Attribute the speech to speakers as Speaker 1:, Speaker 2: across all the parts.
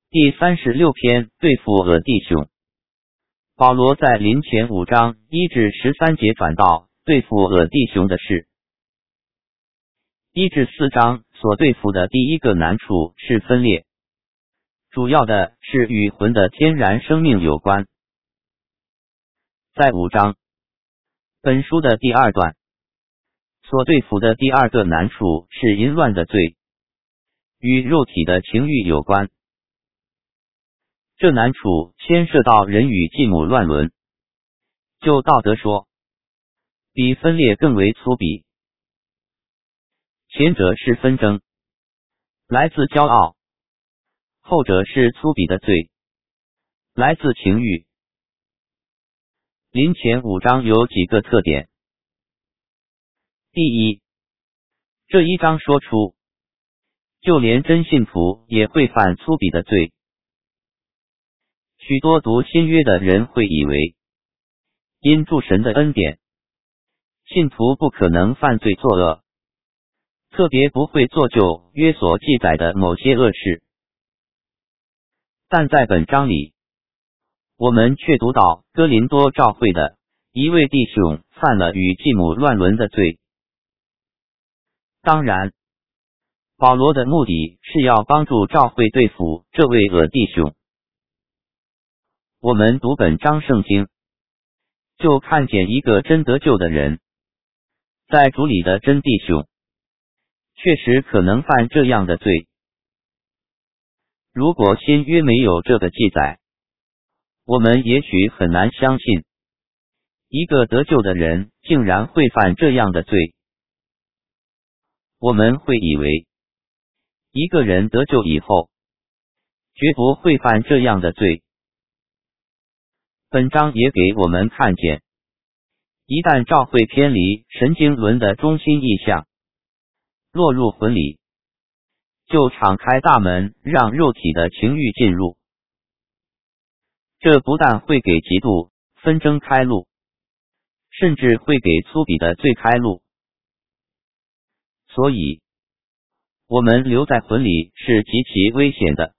Speaker 1: 第36篇对付俄弟兄。保罗在林前5章1至13节转到对付俄弟兄的事。1至4章所对付的第一个难处是分裂，主要的是与魂的天然生命有关。在5章，本书的第2段所对付的第二个难处是淫乱的罪，与肉体的情欲有关。这难处牵涉到人与继母乱伦，就道德说，比分裂更为粗鄙。前者是纷争，来自骄傲；后者是粗鄙的罪，来自情欲。林前5章有几个特点。第一，这一章说出，就连真信徒也会犯粗鄙的罪。许多读新约的人会以为，因诸神的恩典，信徒不可能犯罪作恶，特别不会做旧约所记载的某些恶事。但在本章里，我们却读到哥林多教会的一位弟兄犯了与继母乱伦的罪。当然，保罗的目的是要帮助教会对付这位恶弟兄。我们读本章圣经，就看见一个真得救的人，在主里的真弟兄，确实可能犯这样的罪。如果新约没有这个记载，我们也许很难相信，一个得救的人竟然会犯这样的罪。我们会以为，一个人得救以后，绝不会犯这样的罪。本章也给我们看见，一旦教会偏离神经轮的中心意象，落入魂里，就敞开大门让肉体的情欲进入。这不但会给嫉妒、纷争开路，甚至会给粗鄙的罪开路。所以，我们留在魂里是极其危险的。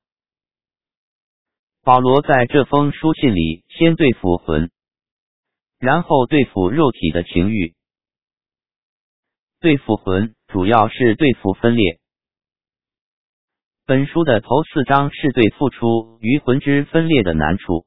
Speaker 1: 保罗在这封书信里先对付魂，然后对付肉体的情欲。对付魂主要是对付分裂。本书的头4章是对付出于魂之分裂的难处。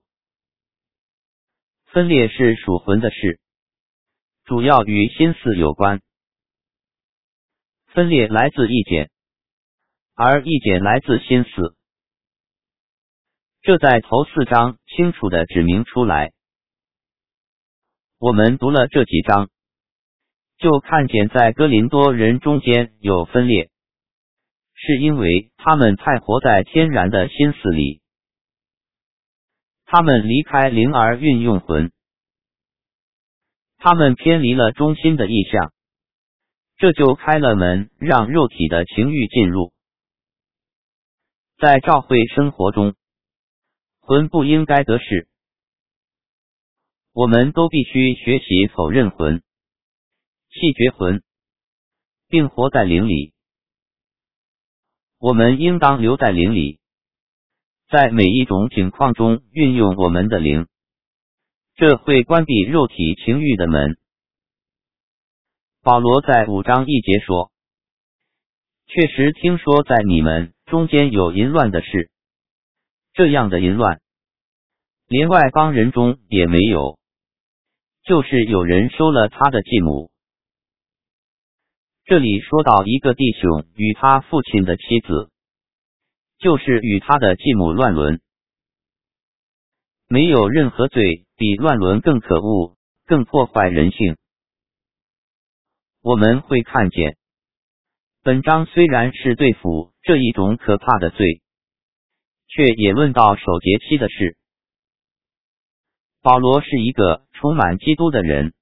Speaker 1: 分裂是属魂的事，主要与心思有关。分裂来自意见，而意见来自心思。这在头4章清楚地指明出来。我们读了这几章，就看见在哥林多人中间有分裂，是因为他们太活在天然的心思里，他们离开灵而运用魂，他们偏离了中心的意象，这就开了门让肉体的情欲进入。在教会生活中，魂不应该得势，我们都必须学习否认魂，弃绝魂，并活在灵里。我们应当留在灵里，在每一种情况中运用我们的灵，这会关闭肉体情欲的门。保罗在5章1节说，确实听说在你们中间有淫乱的事，这样的淫乱，连外邦人中也没有，就是有人收了他的继母。这里说到一个弟兄与他父亲的妻子，就是与他的继母乱伦。没有任何罪比乱伦更可恶，更破坏人性。我们会看见，本章虽然是对付这一种可怕的罪，却也论到守节期的事。保罗是一个充满基督的人，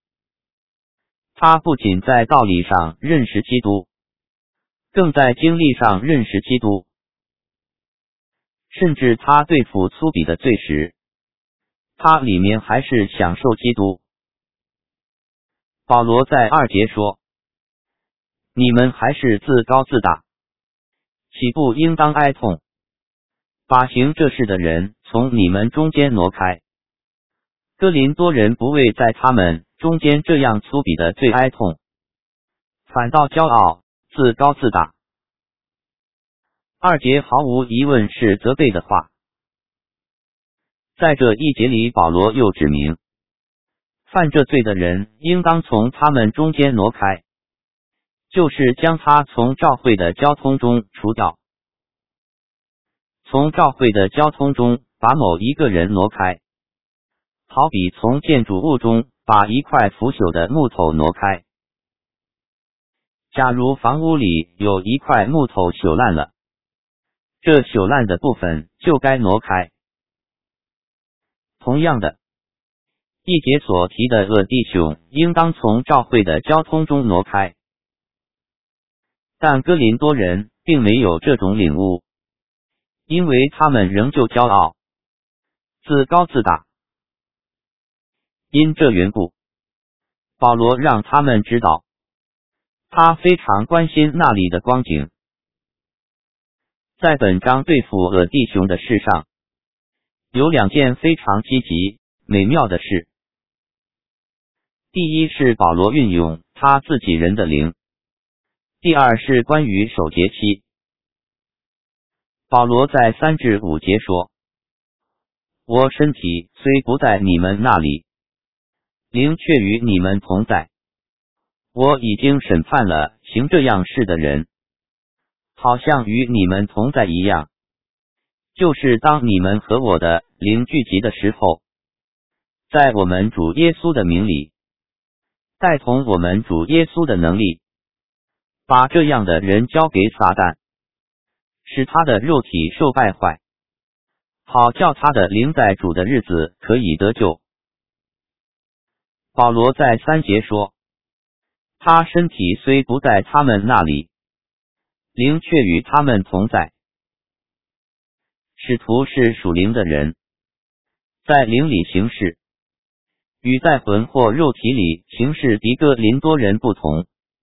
Speaker 1: 他不仅在道理上认识基督，更在经历上认识基督。甚至他对付粗鄙的罪时，他里面还是享受基督。保罗在2节说，你们还是自高自大，岂不应当哀痛？ 把行这事的人从你们中间挪开。哥林多人不为在他们中间这样粗鄙的罪哀痛，反倒骄傲，自高自大。2节毫无疑问是责备的话。在这一节里，保罗又指明，犯这罪的人应当从他们中间挪开，就是将他从教会的交通中除掉。从教会的交通中把某一个人挪开，好比从建筑物中把一块腐朽的木头挪开。假如房屋里有一块木头朽烂了，这朽烂的部分就该挪开。同样的，一节所提的恶弟兄应当从教会的交通中挪开。但哥林多人并没有这种领悟，因为他们仍旧骄傲，自高自大。因这缘故，保罗让他们知道，他非常关心那里的光景。在本章对付恶弟兄的事上，有2件非常积极美妙的事。第一是保罗运用他自己人的灵，第二是关于守节期。保罗在3至5节说，我身体虽不在你们那里，灵却与你们同在。我已经审判了行这样事的人，好像与你们同在一样，就是当你们和我的灵聚集的时候，在我们主耶稣的名里，带同我们主耶稣的能力，把这样的人交给撒旦，使他的肉体受败坏，好叫他的灵在主的日子可以得救。保罗在3节说，他身体虽不在他们那里，灵却与他们同在。使徒是属灵的人，在灵里行事，与在魂或肉体里行事的哥林多人不同。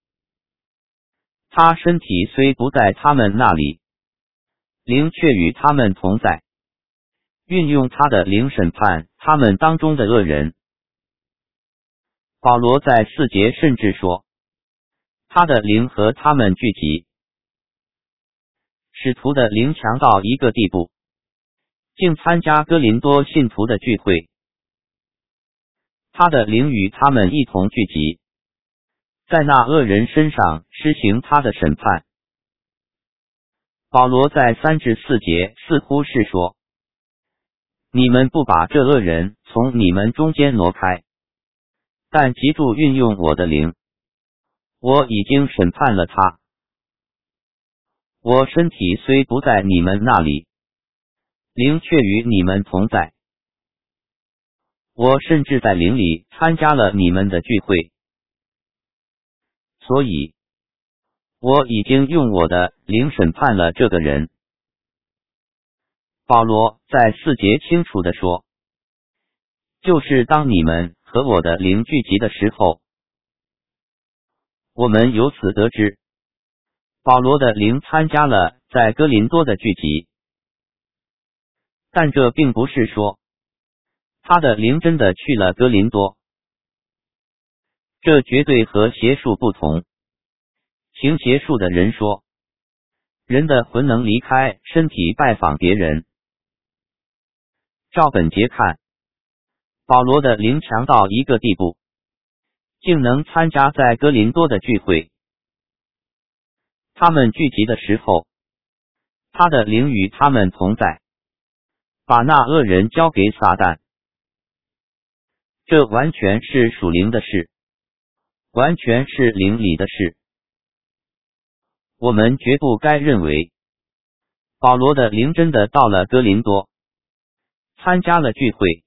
Speaker 1: 他身体虽不在他们那里，灵却与他们同在，运用他的灵审判他们当中的恶人。保罗在4节甚至说，他的灵和他们聚集。使徒的灵强到一个地步，竟参加哥林多信徒的聚会，他的灵与他们一同聚集，在那恶人身上施行他的审判。保罗在3至4节似乎是说，你们不把这恶人从你们中间挪开，但急住运用我的灵，我已经审判了他。我身体虽不在你们那里，灵却与你们同在。我甚至在灵里参加了你们的聚会，所以我已经用我的灵审判了这个人。保罗在4节清楚地说，就是当你们和我的灵聚集的时候，我们由此得知，保罗的灵参加了在哥林多的聚集。但这并不是说他的灵真的去了哥林多，这绝对和邪术不同。行邪术的人说，人的魂能离开身体拜访别人。照本节看，保罗的灵强到一个地步，竟能参加在哥林多的聚会。他们聚集的时候，他的灵与他们同在，把那恶人交给撒旦。这完全是属灵的事，完全是灵里的事。我们绝不该认为保罗的灵真的到了哥林多，参加了聚会。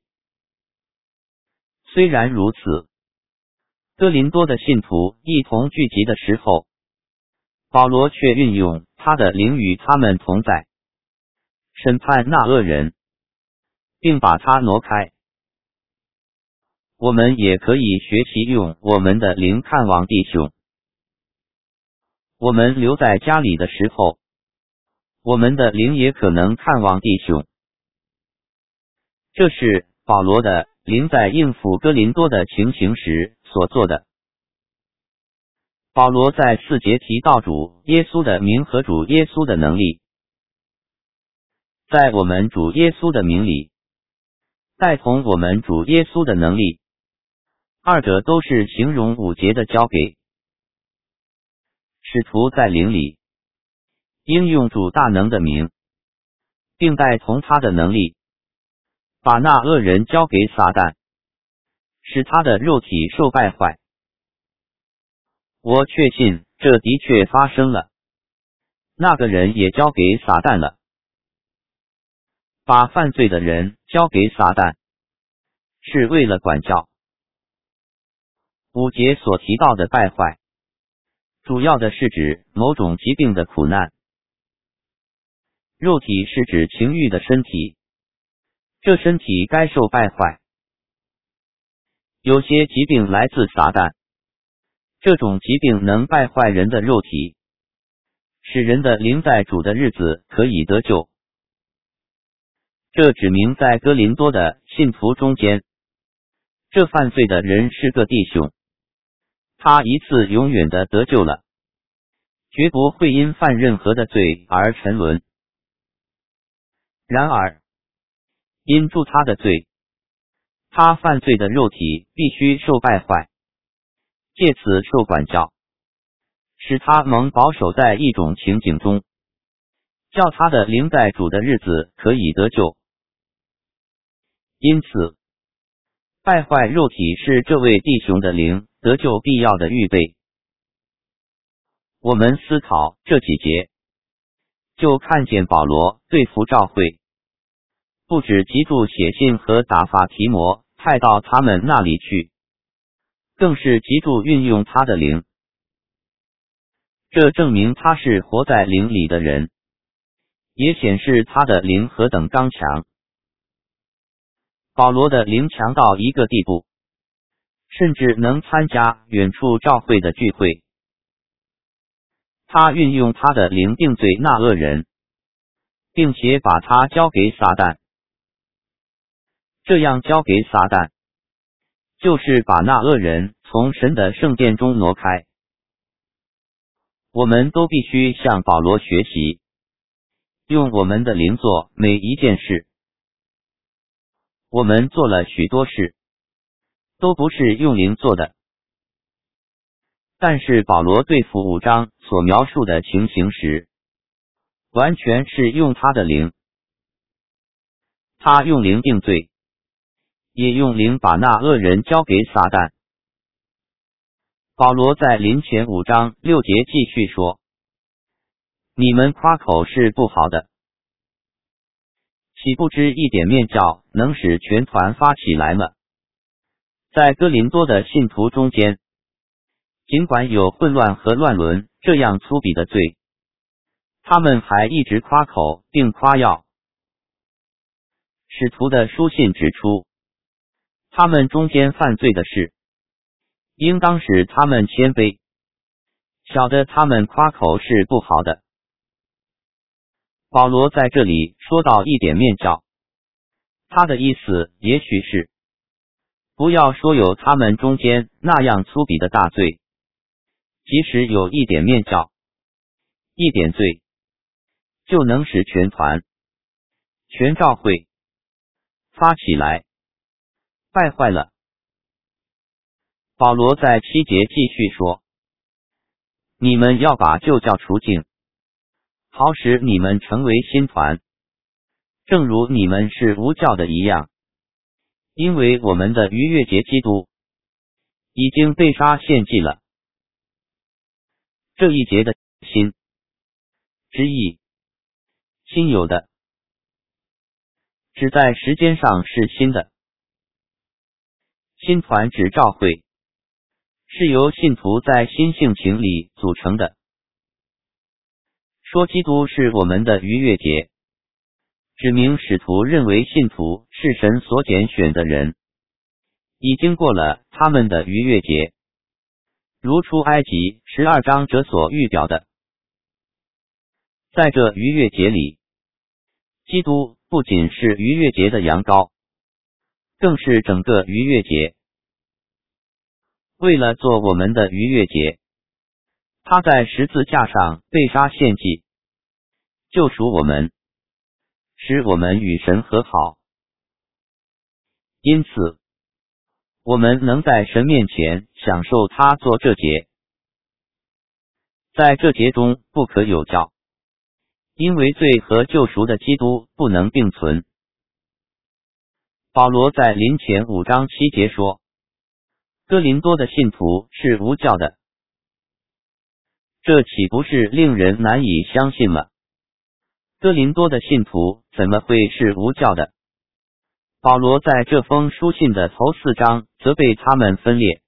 Speaker 1: 虽然如此，哥林多的信徒一同聚集的时候，保罗却运用他的灵与他们同在，审判那恶人，并把他挪开。我们也可以学习用我们的灵看望弟兄。我们留在家里的时候， 我们的灵也可能看望弟兄。这是保罗的灵在应付哥林多的情形时所做的。保罗在4节提到主耶稣的名和主耶稣的能力。在我们主耶稣的名里，带同我们主耶稣的能力，二者都是形容5节的交给。使徒在灵里应用主大能的名，并带同他的能力，把那恶人交给撒旦，使他的肉体受败坏。我确信这的确发生了，那个人也交给撒旦了。把犯罪的人交给撒旦，是为了管教。5节所提到的败坏，主要的是指某种疾病的苦难。肉体是指情欲的身体，这身体该受败坏。有些疾病来自撒旦，这种疾病能败坏人的肉体，使人的灵在主的日子可以得救。这指明在哥林多的信徒中间，这犯罪的人是个弟兄，他一次永远的得救了，绝不会因犯任何的罪而沉沦。然而，因助他的罪，他犯罪的肉体必须受败坏，借此受管教，使他蒙保守在一种情景中，叫他的灵在主的日子可以得救。因此，败坏肉体是这位弟兄的灵得救必要的预备。我们思考这几节，就看见保罗对付教会，不只急住写信和打发提摩派到他们那里去，更是急住运用他的灵。这证明他是活在灵里的人，也显示他的灵何等刚强。保罗的灵强到一个地步，甚至能参加远处教会的聚会。他运用他的灵定罪那恶人，并且把他交给撒旦。这样交给撒旦，就是把那恶人从神的圣殿中挪开。我们都必须向保罗学习，用我们的灵做每一件事。我们做了许多事，都不是用灵做的。但是保罗对付5章所描述的情形时，完全是用他的灵。他用灵定罪，也用灵把那恶人交给撒旦。保罗在林前5章6节继续说：你们夸口是不好的，岂不知一点面教能使全团发起来吗？在哥林多的信徒中间，尽管有混乱和乱伦这样粗鄙的罪，他们还一直夸口并夸耀。使徒的书信指出，他们中间犯罪的事，应当使他们谦卑，晓得他们夸口是不好的。保罗在这里说到一点面教，他的意思也许是，不要说有他们中间那样粗鄙的大罪，即使有一点面教，一点罪，就能使全团、全教会发起来，败坏了。保罗在7节继续说：你们要把旧教除尽，好使你们成为新团，正如你们是无教的一样。因为我们的逾越节基督已经被杀献祭了。这一节的新之意，新有的，只在时间上是新的。新团指教会，是由信徒在新性情里组成的。说基督是我们的逾越节，指明使徒认为信徒是神所拣选的人，已经过了他们的逾越节，如出埃及12章这所预表的。 在这逾越节里，基督不仅是逾越节的羊羔，更是整个逾越节。为了做我们的逾越节，他在十字架上被杀献祭，救赎我们，使我们与神和好。因此，我们能在神面前享受他做这节。在这节中不可有教，因为罪和救赎的基督不能并存。保罗在林前5章7节说，哥林多的信徒是无教的，这岂不是令人难以相信吗？哥林多的信徒怎么会是无教的？保罗在这封书信的头4章责备他们分裂。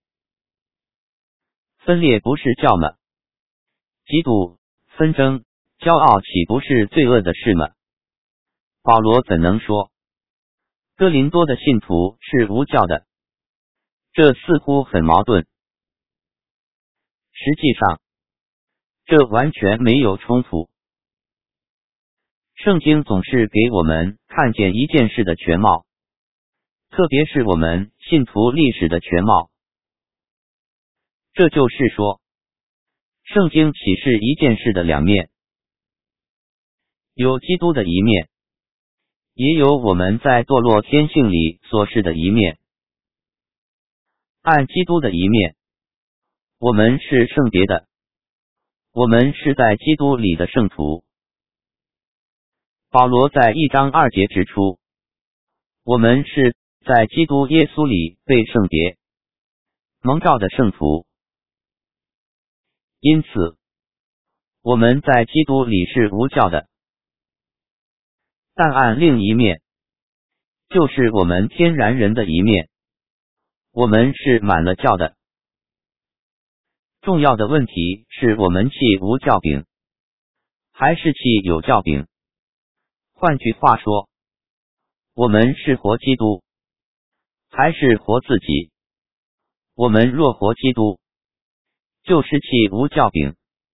Speaker 1: 分裂不是教吗？嫉妒、纷争、骄傲岂不是罪恶的事吗？保罗怎能说哥林多的信徒是无教的？这似乎很矛盾。实际上，这完全没有冲突。圣经总是给我们看见一件事的全貌，特别是我们信徒历史的全貌。这就是说，圣经启示一件事的两面，有基督的一面，也有我们在堕落天性里所示的一面。按基督的一面，我们是圣别的，我们是在基督里的圣徒。保罗在1章2节指出，我们是在基督耶稣里被圣别、蒙召的圣徒。因此，我们在基督里是无教的。但按另一面，就是我们天然人的一面，我们是满了教的。重要的问题是我们弃无教饼，还是弃有教饼？换句话说，我们是活基督，还是活自己？我们若活基督，就是弃无教饼；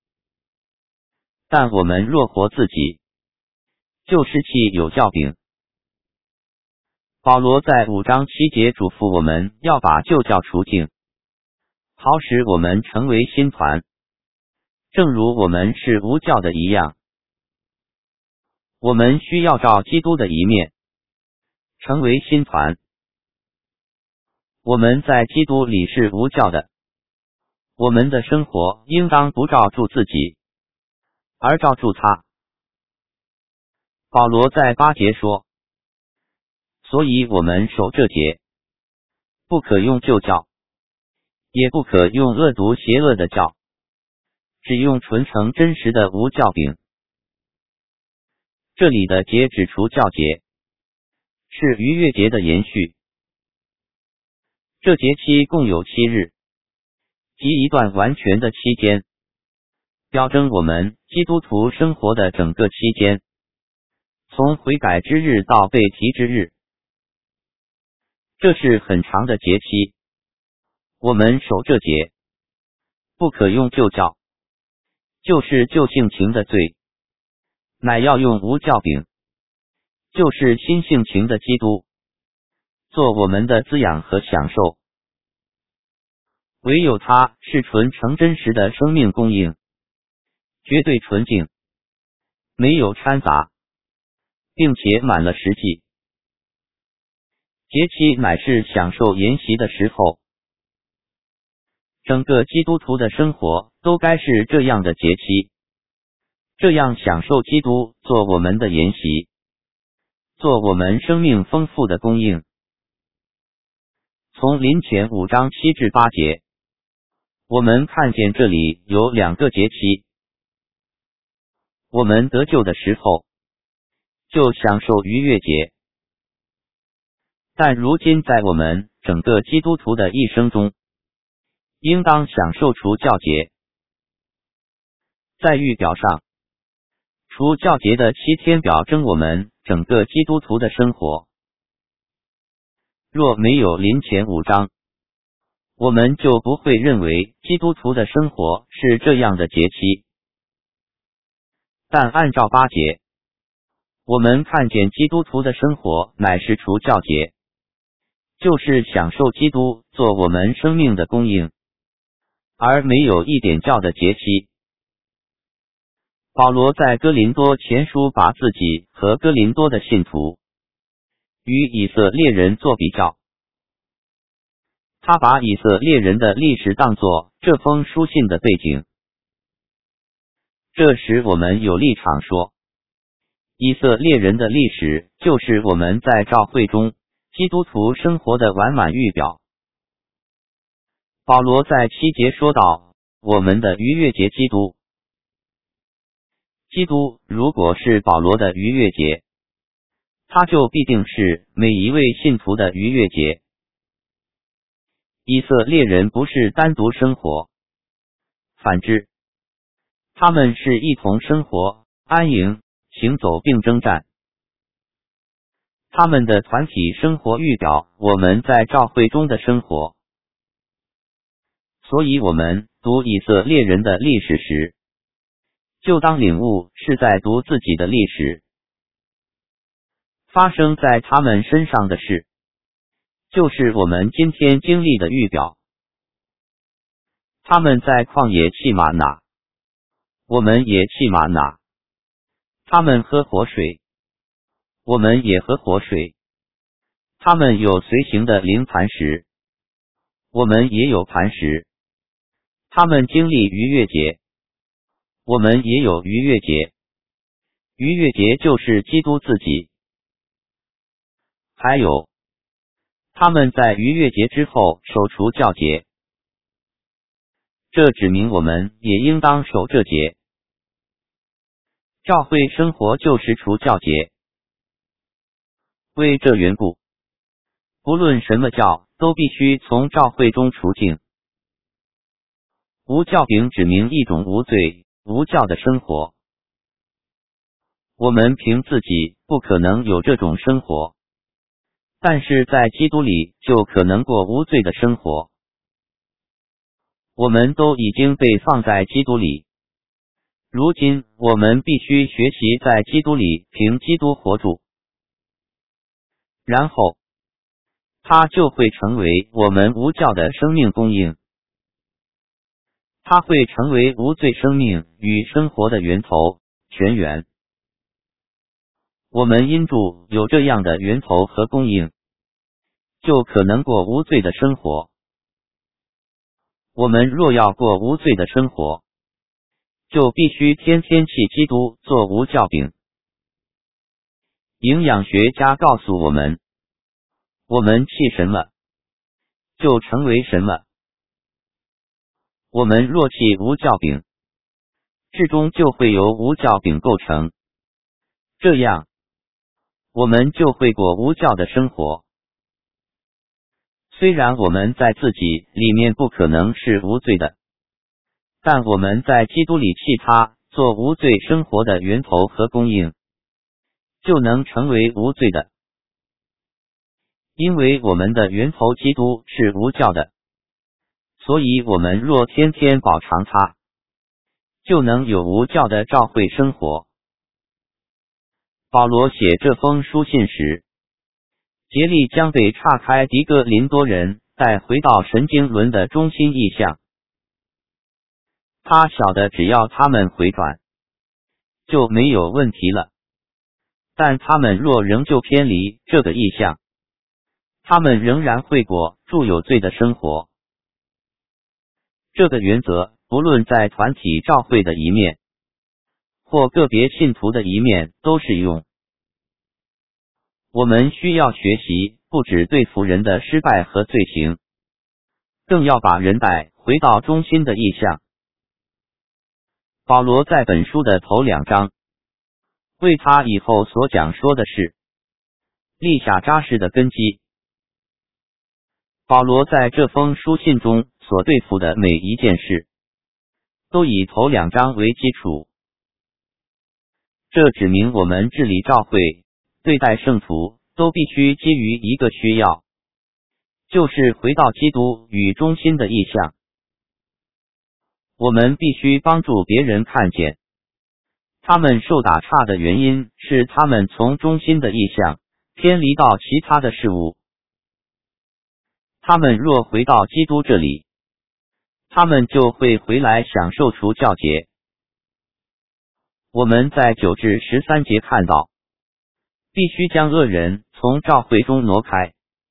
Speaker 1: 但我们若活自己，就是弃有教饼。保罗在5章7节嘱咐我们要把旧教除净，好使我们成为新团，正如我们是无教的一样。我们需要照基督的一面，成为新团。我们在基督里是无教的，我们的生活应当不照住自己，而照住他。保罗在8节说，所以我们守这节，不可用旧教，也不可用恶毒邪恶的教，只用纯诚真实的无教饼。这里的节指除教节，是逾越节的延续。这节期共有7日，即一段完全的期间，表征我们基督徒生活的整个期间，从悔改之日到被提之日。这是很长的节期。我们守这节，不可用旧教，就是旧性情的罪，乃要用无教饼，就是新性情的基督，做我们的滋养和享受。唯有他是纯诚真实的生命供应，绝对纯净，没有掺杂，并且满了实际。节期乃是享受筵席的时候，整个基督徒的生活都该是这样的节期，这样享受基督做我们的筵席，做我们生命丰富的供应。从林前5章7至8节，我们看见这里有2个节期。我们得救的时候，就享受逾越节。但如今在我们整个基督徒的一生中，应当享受除教节。在预表上，除教节的7天表征我们整个基督徒的生活。若没有林前5章，我们就不会认为基督徒的生活是这样的节期。 但按照8节，我们看见基督徒的生活乃是除教节，就是享受基督做我们生命的供应，而没有一点教的节期。保罗在哥林多前书把自己和哥林多的信徒与以色列人做比较，他把以色列人的历史当作这封书信的背景，这使我们有立场说，以色列人的历史就是我们在教会中基督徒生活的完满预表。保罗在7节说到我们的逾越节基督，基督如果是保罗的逾越节，他就必定是每一位信徒的逾越节。以色列人不是单独生活，反之，他们是一同生活、安营、行走并征战。他们的团体生活预表我们在教会中的生活。所以我们读以色列人的历史时，就当领悟是在读自己的历史。发生在他们身上的事，就是我们今天经历的预表。他们在旷野弃玛哪，我们也弃玛哪；他们喝活水，我们也喝活水；他们有随行的灵磐石，我们也有磐石；他们经历逾越节，我们也有逾越节。逾越节就是基督自己。还有，他们在逾越节之后守除教节，这指明我们也应当守这节。教会生活就是除教节。为这缘故，不论什么教，都必须从教会中除净。无教饼指明一种无罪、无教的生活。我们凭自己不可能有这种生活，但是在基督里就可能过无罪的生活。我们都已经被放在基督里，如今我们必须学习在基督里凭基督活住，然后他就会成为我们无教的生命供应。他会成为无罪生命与生活的源头、泉源。我们因主有这样的源头和供应，就可能过无罪的生活。我们若要过无罪的生活，就必须天天弃基督做无教饼。营养学家告诉我们，我们弃什么，就成为什么。我们若弃无教饼，至终就会由无教饼构成，这样我们就会过无教的生活。虽然我们在自己里面不可能是无罪的，但我们在基督里弃他做无罪生活的源头和供应，就能成为无罪的。因为我们的源头基督是无教的，所以我们若天天饱尝他，就能有无教的教会生活。保罗写这封书信时，竭力将被岔开狄哥林多人带回到神经轮的中心意象。他晓得只要他们回转，就没有问题了。但他们若仍旧偏离这个意象，他们仍然会过住有罪的生活。这个原则不论在团体教会的一面，或个别信徒的一面都适用。我们需要学习不只对付人的失败和罪行，更要把人带回到中心的意象。保罗在本书的头2章，为他以后所讲说的事立下扎实的根基。保罗在这封书信中所对付的每一件事，都以头2章为基础。这指明我们治理教会、对待圣徒都必须基于一个需要，就是回到基督与中心的意象。我们必须帮助别人看见， 他们受打岔的原因是他们从中心的意向偏离到其他的事物。他们若回到基督这里，他们就会回来享受除酵节。我们在9至13节看到，必须将恶人从教会中挪开。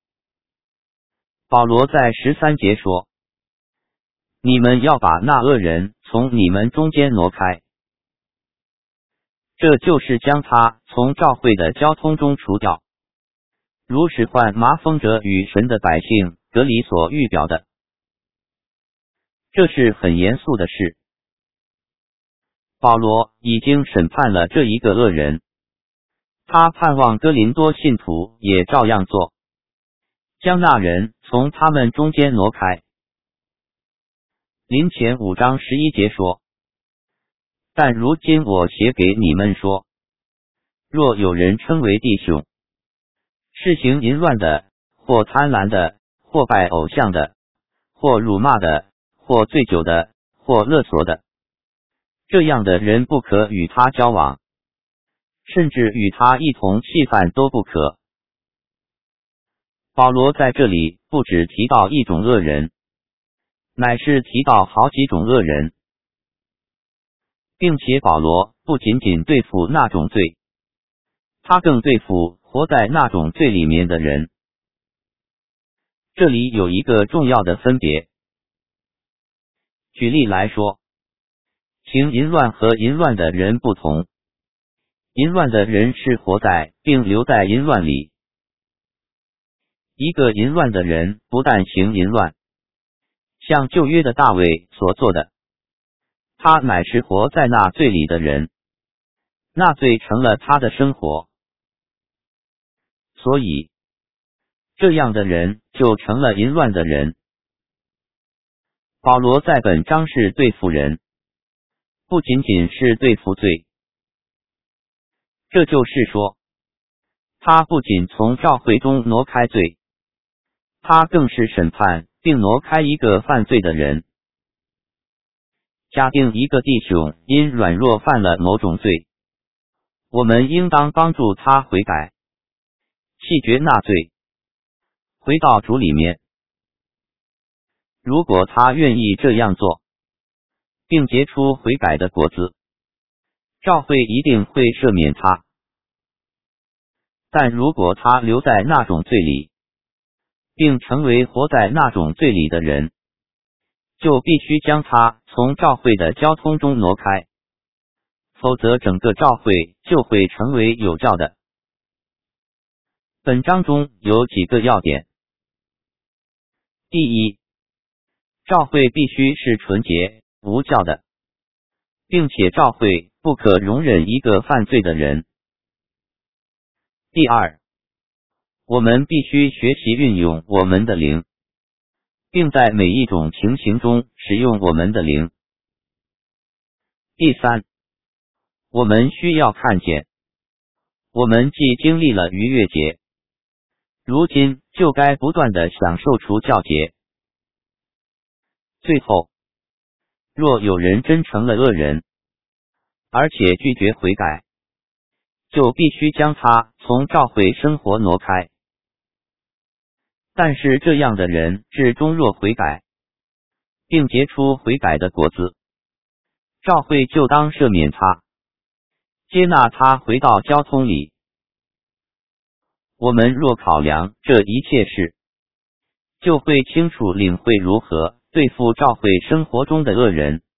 Speaker 1: 保罗在13节说，你们要把那恶人从你们中间挪开，这就是将他从教会的交通中除掉，如使患麻风者与神的百姓隔离所预表的。这是很严肃的事。保罗已经审判了这一个恶人，他盼望哥林多信徒也照样做，将那人从他们中间挪开。林前5章11节说，但如今我写给你们说，若有人称为弟兄，是行淫乱的，或贪婪的，或拜偶像的，或辱骂的，或醉酒的，或勒索的，这样的人不可与他交往，甚至与他一同吃饭都不可。保罗在这里不只提到一种恶人，乃是提到好几种恶人，并且保罗不仅仅对付那种罪，他更对付活在那种罪里面的人。这里有一个重要的分别。举例来说，行淫乱和淫乱的人不同，淫乱的人是活在并留在淫乱里。一个淫乱的人不但行淫乱，像旧约的大卫所做的，他乃是活在那罪里的人，那罪成了他的生活，所以这样的人就成了淫乱的人。保罗在本章是对付人，不仅仅是对付罪，这就是说，他不仅从教会中挪开罪，他更是审判并挪开一个犯罪的人。假定一个弟兄因软弱犯了某种罪，我们应当帮助他悔改，弃绝那罪，回到主里面。如果他愿意这样做，并结出悔改的果子，教会一定会赦免他。但如果他留在那种罪里，并成为活在那种罪里的人，就必须将他从教会的交通中挪开，否则整个教会就会成为有教的。本章中有几个要点。第一，教会必须是纯洁无教的，并且教会不可容忍一个犯罪的人。第二，我们必须学习运用我们的灵，并在每一种情形中使用我们的灵。第三，我们需要看见，我们既经历了逾越节，如今就该不断地享受除酵节。最后，若有人真成了恶人，而且拒绝悔改，就必须将他从教会生活挪开。但是这样的人至终若悔改，并结出悔改的果子，教会就当赦免他，接纳他回到交通里。我们若考量这一切事，就会清楚领会如何对付教会生活中的恶人。